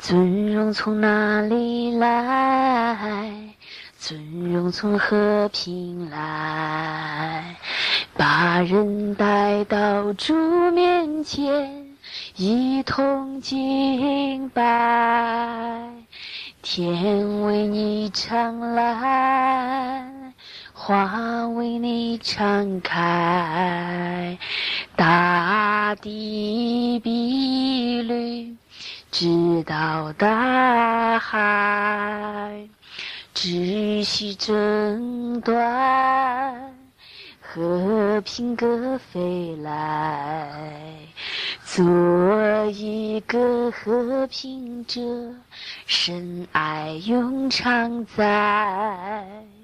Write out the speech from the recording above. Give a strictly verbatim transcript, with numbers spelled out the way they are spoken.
尊荣从哪里来？尊荣从和平来。把人带到主面前，一同敬拜。天为你敞蓝，花为你敞开，大地碧绿，直到大海，秩序争端，和平歌飞来。做一个和平者，深爱永常在。